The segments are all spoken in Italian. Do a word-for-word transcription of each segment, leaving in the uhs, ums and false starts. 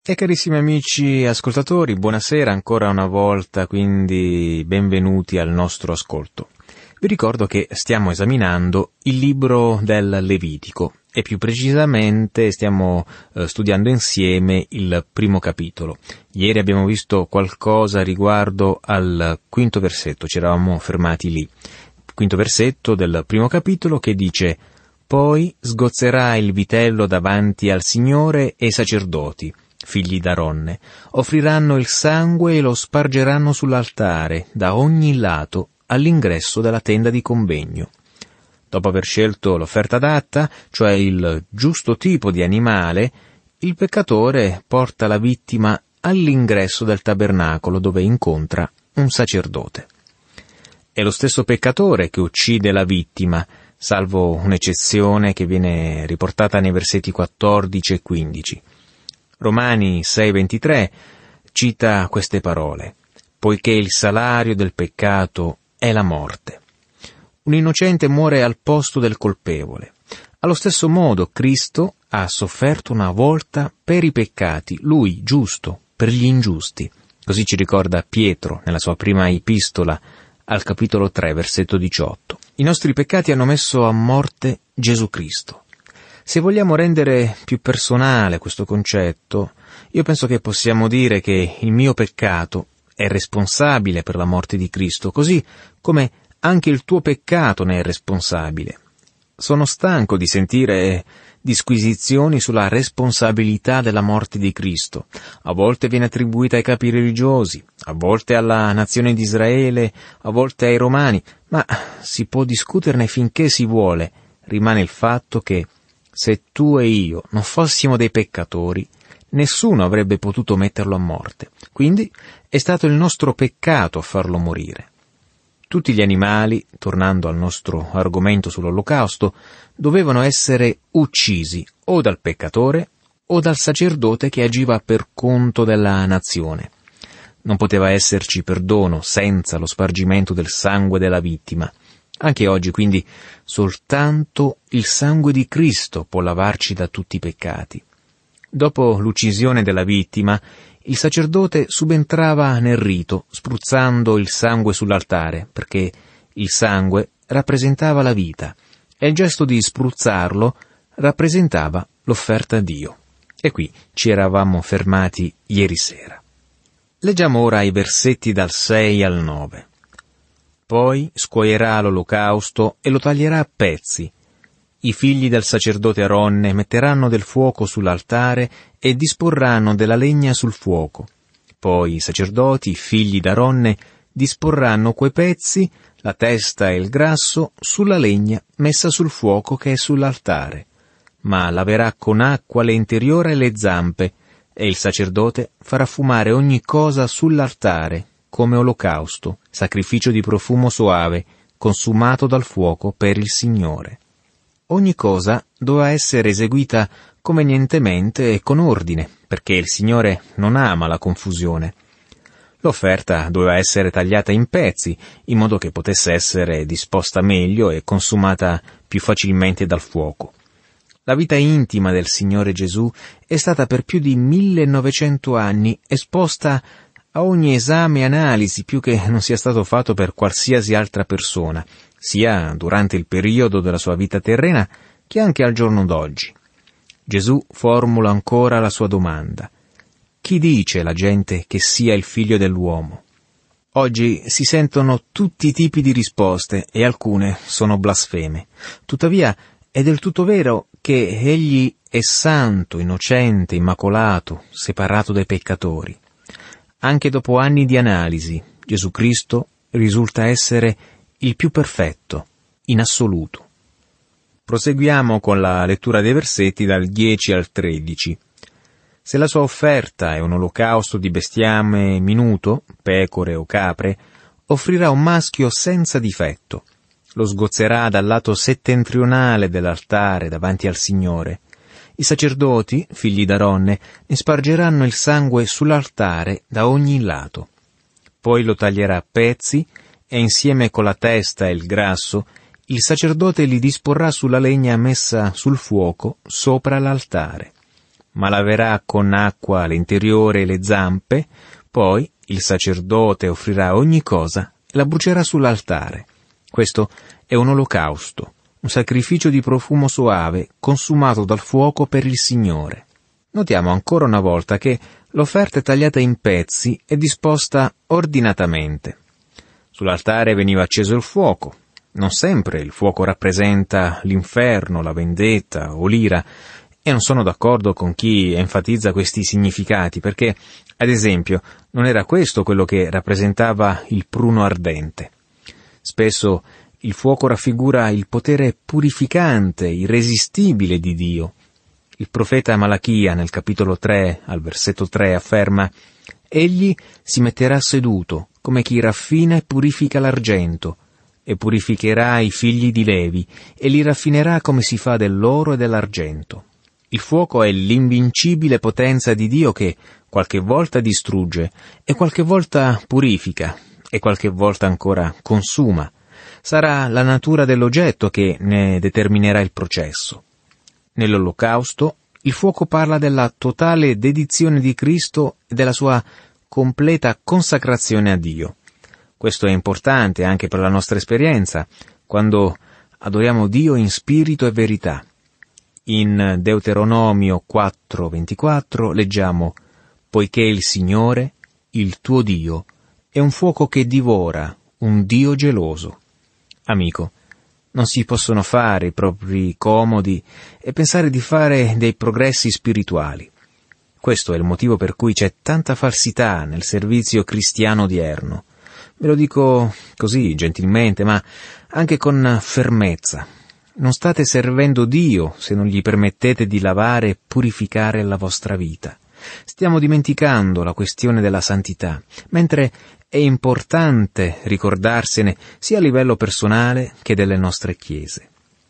E carissimi amici ascoltatori, buonasera ancora una volta, quindi benvenuti al nostro ascolto. Vi ricordo che stiamo esaminando il libro del Levitico e più precisamente stiamo eh, studiando insieme il primo capitolo. Ieri abbiamo visto qualcosa riguardo al quinto versetto, ci eravamo fermati lì. Quinto versetto del primo capitolo che dice: «Poi sgozzerà il vitello davanti al Signore e i sacerdoti, figli d'Aronne, offriranno il sangue e lo spargeranno sull'altare da ogni lato all'ingresso della tenda di convegno. Dopo aver scelto l'offerta adatta, cioè il giusto tipo di animale, il peccatore porta la vittima all'ingresso del tabernacolo dove incontra un sacerdote. È lo stesso peccatore che uccide la vittima, salvo un'eccezione che viene riportata nei versetti quattordici e quindici. Romani sei ventitré cita queste parole: «Poiché il salario del peccato è la morte». Un innocente muore al posto del colpevole. Allo stesso modo Cristo ha sofferto una volta per i peccati, lui giusto, per gli ingiusti. Così ci ricorda Pietro nella sua prima epistola al capitolo tre, versetto diciotto. I nostri peccati hanno messo a morte Gesù Cristo. Se vogliamo rendere più personale questo concetto, io penso che possiamo dire che il mio peccato è responsabile per la morte di Cristo, così come anche il tuo peccato ne è responsabile. Sono stanco di sentire disquisizioni sulla responsabilità della morte di Cristo. A volte viene attribuita ai capi religiosi, a volte alla nazione di Israele, a volte ai romani, ma si può discuterne finché si vuole. Rimane il fatto che se tu e io non fossimo dei peccatori, nessuno avrebbe potuto metterlo a morte. Quindi è stato il nostro peccato a farlo morire. Tutti gli animali, tornando al nostro argomento sull'olocausto, dovevano essere uccisi o dal peccatore o dal sacerdote che agiva per conto della nazione. Non poteva esserci perdono senza lo spargimento del sangue della vittima. Anche oggi, quindi, soltanto il sangue di Cristo può lavarci da tutti i peccati. Dopo l'uccisione della vittima, il sacerdote subentrava nel rito, spruzzando il sangue sull'altare, perché il sangue rappresentava la vita, e il gesto di spruzzarlo rappresentava l'offerta a Dio. E qui ci eravamo fermati ieri sera. Leggiamo ora i versetti dal sei al nove. Poi scuoierà l'olocausto e lo taglierà a pezzi. I figli del sacerdote Aronne metteranno del fuoco sull'altare e disporranno della legna sul fuoco. Poi i sacerdoti, figli d'Aronne, disporranno quei pezzi, la testa e il grasso, sulla legna messa sul fuoco che è sull'altare. Ma laverà con acqua l'interiore e le zampe, e il sacerdote farà fumare ogni cosa sull'altare, come olocausto, sacrificio di profumo soave, consumato dal fuoco per il Signore. Ogni cosa doveva essere eseguita convenientemente e con ordine, perché il Signore non ama la confusione. L'offerta doveva essere tagliata in pezzi, in modo che potesse essere disposta meglio e consumata più facilmente dal fuoco. La vita intima del Signore Gesù è stata per più di millenovecento anni esposta a ogni esame e analisi più che non sia stato fatto per qualsiasi altra persona, sia durante il periodo della sua vita terrena che anche al giorno d'oggi. Gesù formula ancora la sua domanda: chi dice la gente che sia il figlio dell'uomo? Oggi si sentono tutti i tipi di risposte e alcune sono blasfeme. Tuttavia è del tutto vero che egli è santo, innocente, immacolato, separato dai peccatori. Anche dopo anni di analisi, Gesù Cristo risulta essere il più perfetto, in assoluto. Proseguiamo con la lettura dei versetti dal dieci al tredici. Se la sua offerta è un olocausto di bestiame minuto, pecore o capre, offrirà un maschio senza difetto. Lo sgozzerà dal lato settentrionale dell'altare davanti al Signore. I sacerdoti, figli d'Aronne, ne spargeranno il sangue sull'altare da ogni lato. Poi lo taglierà a pezzi e insieme con la testa e il grasso il sacerdote li disporrà sulla legna messa sul fuoco sopra l'altare. ma laverà con acqua l'interiore e le zampe, poi il sacerdote offrirà ogni cosa e la brucerà sull'altare. Questo è un olocausto, un sacrificio di profumo soave consumato dal fuoco per il Signore. Notiamo ancora una volta che l'offerta è tagliata in pezzi e disposta ordinatamente. Sull'altare veniva acceso il fuoco. Non sempre il fuoco rappresenta l'inferno, la vendetta o l'ira, e non sono d'accordo con chi enfatizza questi significati, perché, ad esempio, non era questo quello che rappresentava il pruno ardente. Spesso il fuoco raffigura il potere purificante, irresistibile di Dio. Il profeta Malachia, nel capitolo tre, al versetto tre, afferma: «Egli si metterà seduto, come chi raffina e purifica l'argento, e purificherà i figli di Levi, e li raffinerà come si fa dell'oro e dell'argento». Il fuoco è l'invincibile potenza di Dio che qualche volta distrugge, e qualche volta purifica, e qualche volta ancora consuma. Sarà la natura dell'oggetto che ne determinerà il processo. Nell'olocausto, il fuoco parla della totale dedizione di Cristo e della sua completa consacrazione a Dio. Questo è importante anche per la nostra esperienza, quando adoriamo Dio in spirito e verità. In Deuteronomio quattro ventiquattro leggiamo: «Poiché il Signore, il tuo Dio, è un fuoco che divora, un Dio geloso». Amico, non si possono fare i propri comodi e pensare di fare dei progressi spirituali. Questo è il motivo per cui c'è tanta falsità nel servizio cristiano odierno. Ve lo dico così, gentilmente, ma anche con fermezza. Non state servendo Dio se non gli permettete di lavare e purificare la vostra vita. Stiamo dimenticando la questione della santità, mentre è importante ricordarsene sia a livello personale che delle nostre chiese.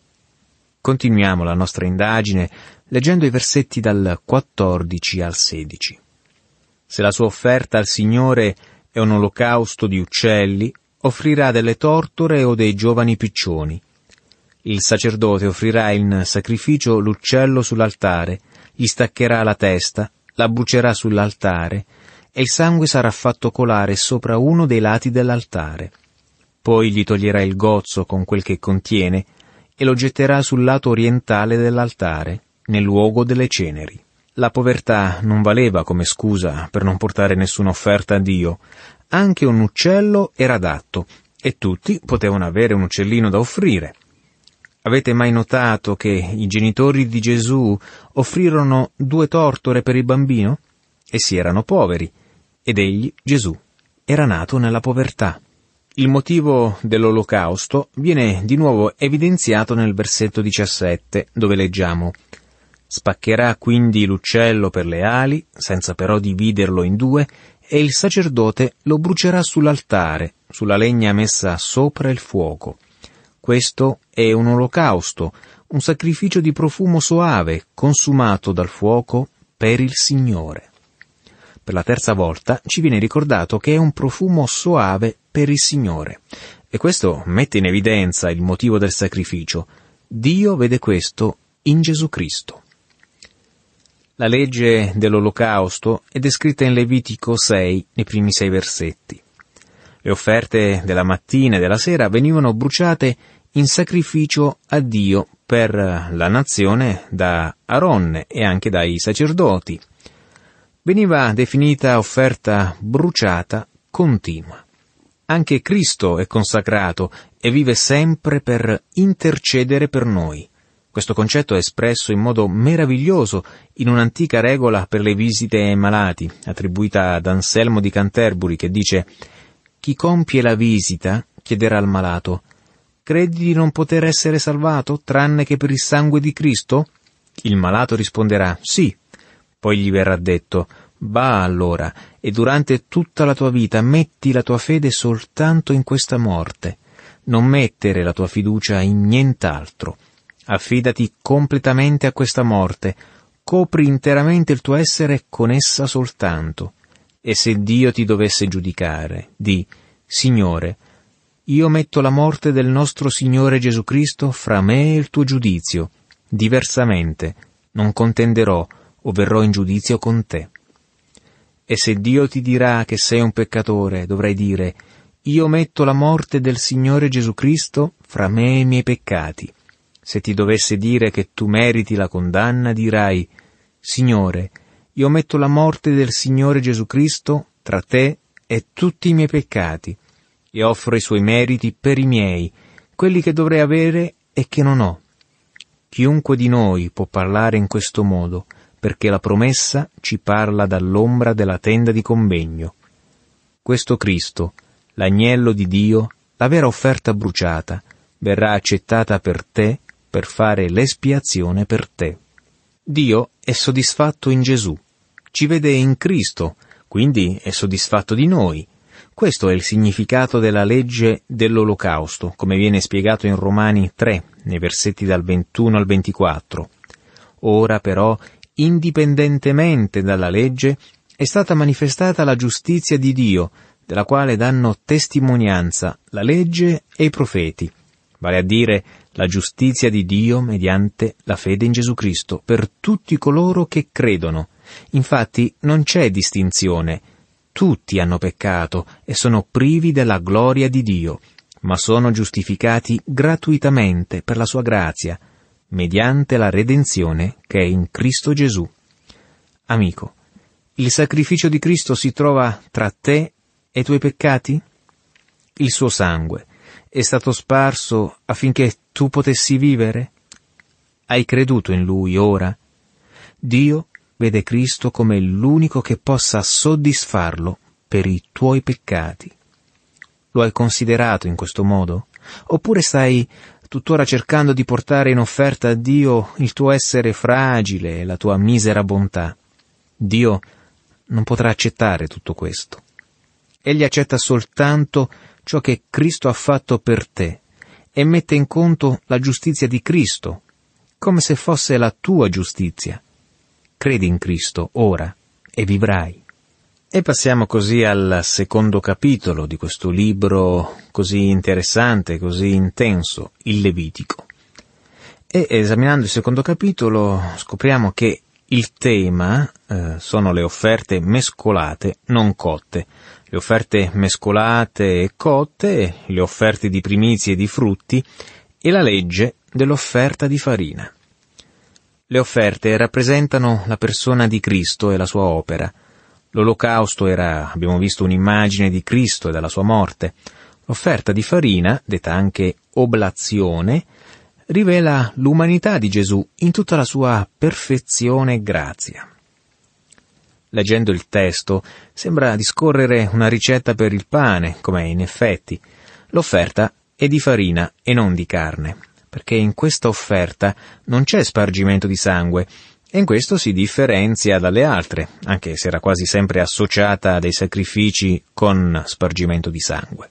Continuiamo la nostra indagine leggendo i versetti dal quattordici al sedici. Se la sua offerta al Signore è un olocausto di uccelli, offrirà delle tortore o dei giovani piccioni. Il sacerdote offrirà in sacrificio l'uccello sull'altare, gli staccherà la testa, la brucerà sull'altare, e il sangue sarà fatto colare sopra uno dei lati dell'altare. Poi gli toglierà il gozzo con quel che contiene e lo getterà sul lato orientale dell'altare, nel luogo delle ceneri. La povertà non valeva come scusa per non portare nessuna offerta a Dio. Anche un uccello era adatto, e tutti potevano avere un uccellino da offrire. Avete mai notato che i genitori di Gesù offrirono due tortore per il bambino? Essi erano poveri, ed egli, Gesù, era nato nella povertà. Il motivo dell'olocausto viene di nuovo evidenziato nel versetto diciassette, dove leggiamo: «Spaccherà quindi l'uccello per le ali, senza però dividerlo in due, e il sacerdote lo brucerà sull'altare, sulla legna messa sopra il fuoco. Questo è un olocausto, un sacrificio di profumo soave, consumato dal fuoco per il Signore». Per la terza volta ci viene ricordato che è un profumo soave per il Signore. E questo mette in evidenza il motivo del sacrificio. Dio vede questo in Gesù Cristo. La legge dell'olocausto è descritta in Levitico sei, nei primi sei versetti. Le offerte della mattina e della sera venivano bruciate in sacrificio a Dio per la nazione da Aronne e anche dai sacerdoti. Veniva definita offerta bruciata continua. Anche Cristo è consacrato e vive sempre per intercedere per noi. Questo concetto è espresso in modo meraviglioso in un'antica regola per le visite ai malati, attribuita ad Anselmo di Canterbury, che dice: «Chi compie la visita chiederà al malato: credi di non poter essere salvato tranne che per il sangue di Cristo?» Il malato risponderà: «Sì». Poi gli verrà detto: «Va allora, e durante tutta la tua vita metti la tua fede soltanto in questa morte. Non mettere la tua fiducia in nient'altro. Affidati completamente a questa morte, copri interamente il tuo essere con essa soltanto. E se Dio ti dovesse giudicare, di: Signore, io metto la morte del nostro Signore Gesù Cristo fra me e il tuo giudizio. Diversamente non contenderò o verrò in giudizio con te. E se Dio ti dirà che sei un peccatore, dovrai dire: io metto la morte del Signore Gesù Cristo fra me e i miei peccati. Se ti dovesse dire che tu meriti la condanna, dirai: Signore, io metto la morte del Signore Gesù Cristo tra te e tutti i miei peccati, e offro i suoi meriti per i miei, quelli che dovrei avere e che non ho. Chiunque di noi può parlare in questo modo, perché la promessa ci parla dall'ombra della tenda di convegno. Questo Cristo, l'agnello di Dio, la vera offerta bruciata, verrà accettata per te per fare l'espiazione per te. Dio è soddisfatto in Gesù, ci vede in Cristo, quindi è soddisfatto di noi. Questo è il significato della legge dell'Olocausto, come viene spiegato in Romani tre, nei versetti dal ventuno al ventiquattro. Ora però, indipendentemente dalla legge, è stata manifestata la giustizia di Dio, della quale danno testimonianza la legge e i profeti, vale a dire la giustizia di Dio mediante la fede in Gesù Cristo per tutti coloro che credono. Infatti non c'è distinzione. Tutti hanno peccato e sono privi della gloria di Dio, ma sono giustificati gratuitamente per la sua grazia, mediante la redenzione che è in Cristo Gesù. Amico, il sacrificio di Cristo si trova tra te e i tuoi peccati? Il suo sangue è stato sparso affinché tu potessi vivere? Hai creduto in Lui ora? Dio vede Cristo come l'unico che possa soddisfarlo per i tuoi peccati. Lo hai considerato in questo modo? Oppure stai tuttora cercando di portare in offerta a Dio il tuo essere fragile e la tua misera bontà? Dio non potrà accettare tutto questo. Egli accetta soltanto ciò che Cristo ha fatto per te e mette in conto la giustizia di Cristo, come se fosse la tua giustizia. Credi in Cristo ora e vivrai. E passiamo così al secondo capitolo di questo libro così interessante, così intenso, il Levitico. E esaminando il secondo capitolo scopriamo che il tema eh, sono le offerte mescolate, non cotte. Le offerte mescolate e cotte, le offerte di primizie e di frutti e la legge dell'offerta di farina. Le offerte rappresentano la persona di Cristo e la sua opera. L'olocausto era, abbiamo visto, un'immagine di Cristo e della sua morte. L'offerta di farina, detta anche oblazione, rivela l'umanità di Gesù in tutta la sua perfezione e grazia. Leggendo il testo, sembra discorrere una ricetta per il pane, come in effetti. L'offerta è di farina e non di carne, perché in questa offerta non c'è spargimento di sangue, e in questo si differenzia dalle altre, anche se era quasi sempre associata a dei sacrifici con spargimento di sangue.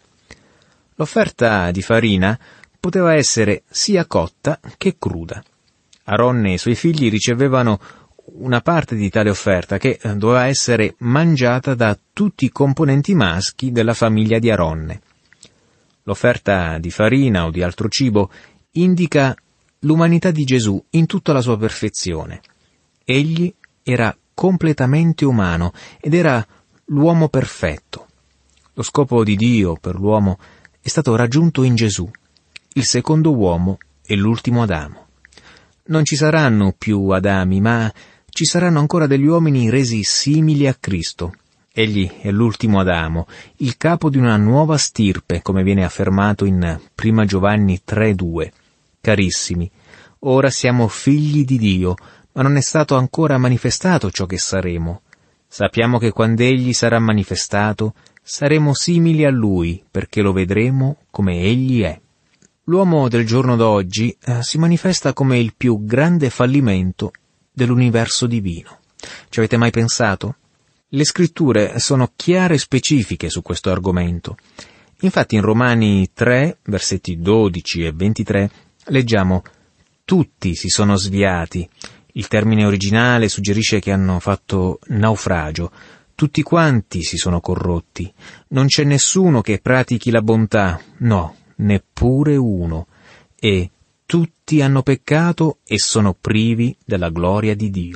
L'offerta di farina poteva essere sia cotta che cruda. Aronne e i suoi figli ricevevano una parte di tale offerta che doveva essere mangiata da tutti i componenti maschi della famiglia di Aronne. L'offerta di farina o di altro cibo indica l'umanità di Gesù in tutta la sua perfezione. Egli era completamente umano ed era l'uomo perfetto. Lo scopo di Dio per l'uomo è stato raggiunto in Gesù, il secondo uomo e l'ultimo Adamo. Non ci saranno più Adami, ma ci saranno ancora degli uomini resi simili a Cristo. Egli è l'ultimo Adamo, il capo di una nuova stirpe, come viene affermato in prima Giovanni tre due. Carissimi, ora siamo figli di Dio, ma non è stato ancora manifestato ciò che saremo. Sappiamo che quando Egli sarà manifestato, saremo simili a Lui, perché lo vedremo come Egli è. L'uomo del giorno d'oggi eh, si manifesta come il più grande fallimento dell'universo divino. Ci avete mai pensato? Le scritture sono chiare e specifiche su questo argomento. Infatti in Romani tre, versetti dodici e ventitré, leggiamo: tutti si sono sviati. Il termine originale suggerisce che hanno fatto naufragio. Tutti quanti si sono corrotti. Non c'è nessuno che pratichi la bontà, no, neppure uno. E tutti hanno peccato e sono privi della gloria di Dio.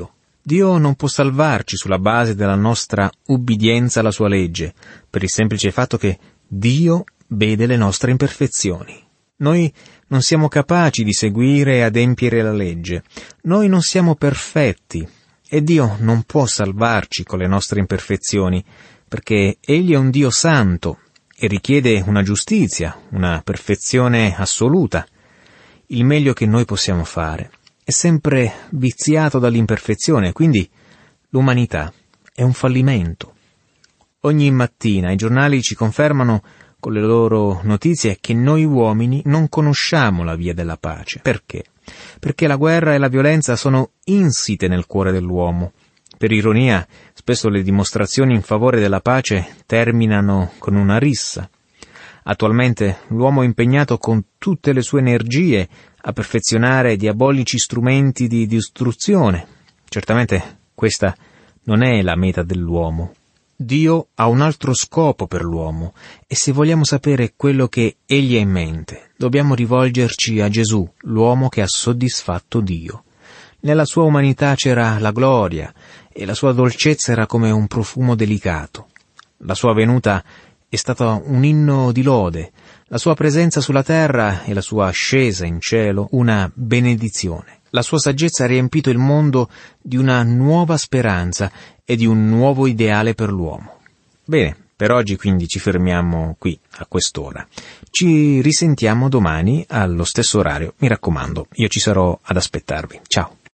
Dio non può salvarci sulla base della nostra ubbidienza alla sua legge, per il semplice fatto che Dio vede le nostre imperfezioni. Noi non siamo capaci di seguire e adempiere la legge. Noi non siamo perfetti e Dio non può salvarci con le nostre imperfezioni, perché Egli è un Dio santo e richiede una giustizia, una perfezione assoluta. Il meglio che noi possiamo fare è sempre viziato dall'imperfezione, quindi l'umanità è un fallimento. Ogni mattina i giornali ci confermano con le loro notizie che noi uomini non conosciamo la via della pace. Perché? Perché la guerra e la violenza sono insite nel cuore dell'uomo. Per ironia, spesso le dimostrazioni in favore della pace terminano con una rissa. Attualmente l'uomo è impegnato con tutte le sue energie a perfezionare diabolici strumenti di distruzione. Certamente questa non è la meta dell'uomo. Dio ha un altro scopo per l'uomo e se vogliamo sapere quello che Egli ha in mente, dobbiamo rivolgerci a Gesù, l'uomo che ha soddisfatto Dio. Nella sua umanità c'era la gloria e la sua dolcezza era come un profumo delicato. La sua venuta è stata un inno di lode, la sua presenza sulla terra e la sua ascesa in cielo una benedizione. La sua saggezza ha riempito il mondo di una nuova speranza e di un nuovo ideale per l'uomo. Bene, per oggi quindi ci fermiamo qui, a quest'ora. Ci risentiamo domani allo stesso orario. Mi raccomando, io ci sarò ad aspettarvi. Ciao!